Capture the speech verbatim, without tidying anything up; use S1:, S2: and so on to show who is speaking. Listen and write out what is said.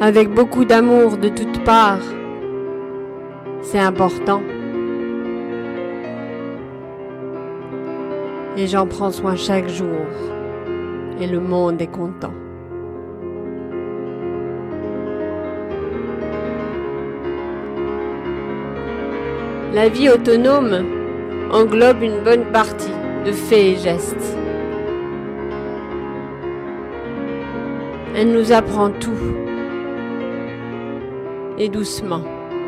S1: avec beaucoup d'amour de toutes parts. C'est important. Et j'en prends soin chaque jour. Et le monde est content. La vie autonome englobe une bonne partie de faits et gestes. Elle nous apprend tout. Et doucement.